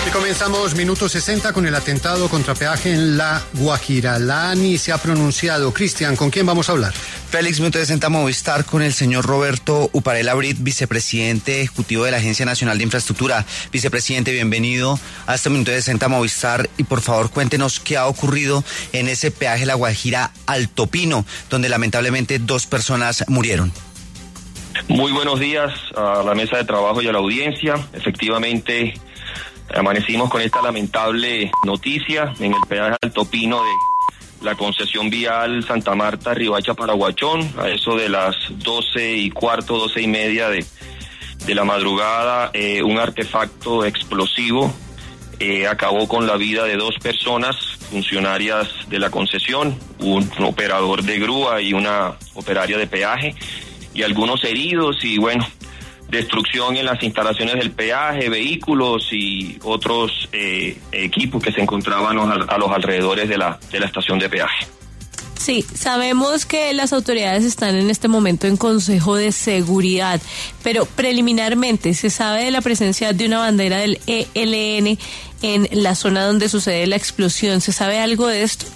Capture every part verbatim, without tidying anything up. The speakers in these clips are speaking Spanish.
Y comenzamos minuto sesenta con el atentado contra peaje en La Guajira. La ANI se ha pronunciado. Cristian, ¿con quién vamos a hablar? Félix, minuto sesenta Movistar con el señor Roberto Uparela Brit, vicepresidente ejecutivo de la Agencia Nacional de Infraestructura. Vicepresidente, bienvenido a este minuto sesenta Movistar y por favor cuéntenos qué ha ocurrido en ese peaje La Guajira Alto Pino, donde lamentablemente dos personas murieron. Muy buenos días a la mesa de trabajo y a la audiencia. Efectivamente, amanecimos con esta lamentable noticia en el peaje Alto Pino de la concesión vial Santa Marta, Riohacha, Paraguachón, a eso de las doce y cuarto, doce y media de, de la madrugada, eh, un artefacto explosivo eh, acabó con la vida de dos personas, funcionarias de la concesión, un operador de grúa y una operaria de peaje, y algunos heridos, y bueno, destrucción en las instalaciones del peaje, vehículos y otros eh, equipos que se encontraban a los alrededores de la, de la estación de peaje. Sí, sabemos que las autoridades están en este momento en Consejo de Seguridad, pero preliminarmente se sabe de la presencia de una bandera del E L N en la zona donde sucede la explosión. ¿Se sabe algo de esto?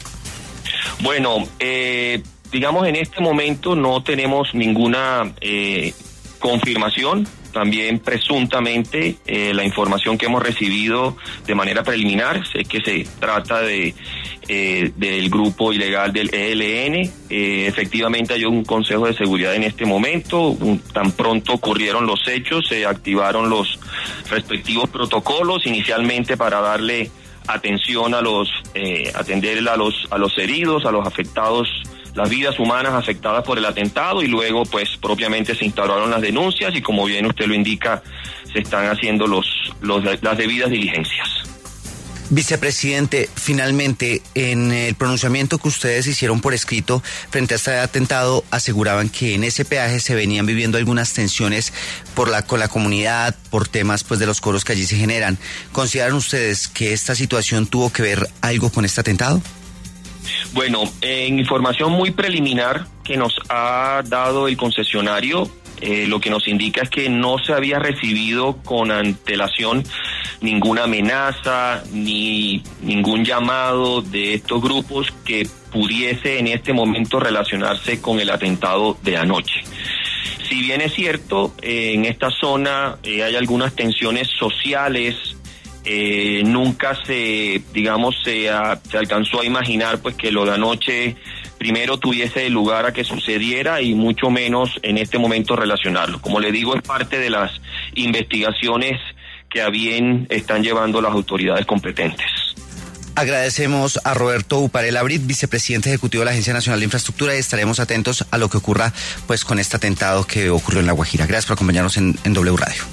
Bueno, eh, digamos en este momento no tenemos ninguna eh, confirmación. También presuntamente eh, la información que hemos recibido de manera preliminar es que se trata de eh, del grupo ilegal del E L N. Eh, efectivamente hay un consejo de seguridad en este momento. Un, tan pronto ocurrieron los hechos, se activaron los respectivos protocolos inicialmente para darle atención a los eh, atender a los a los heridos, a los afectados, las vidas humanas afectadas por el atentado, y luego pues propiamente se instauraron las denuncias y como bien usted lo indica, se están haciendo los, los las debidas diligencias. Vicepresidente, finalmente, en el pronunciamiento que ustedes hicieron por escrito frente a este atentado, aseguraban que en ese peaje se venían viviendo algunas tensiones por la, con la comunidad, por temas pues de los cobros que allí se generan. ¿Consideran ustedes que esta situación tuvo que ver algo con este atentado? Bueno, en información muy preliminar que nos ha dado el concesionario, eh, lo que nos indica es que no se había recibido con antelación ninguna amenaza ni ningún llamado de estos grupos que pudiese en este momento relacionarse con el atentado de anoche. Si bien es cierto, eh, en esta zona eh, hay algunas tensiones sociales. Eh, nunca se, digamos, se, a, se alcanzó a imaginar pues que lo de anoche primero tuviese lugar a que sucediera y mucho menos en este momento relacionarlo. Como le digo, es parte de las investigaciones que a bien están llevando las autoridades competentes. Agradecemos a Roberto Uparela Brit, vicepresidente ejecutivo de la Agencia Nacional de Infraestructura, y estaremos atentos a lo que ocurra pues con este atentado que ocurrió en La Guajira. Gracias por acompañarnos en, en W Radio.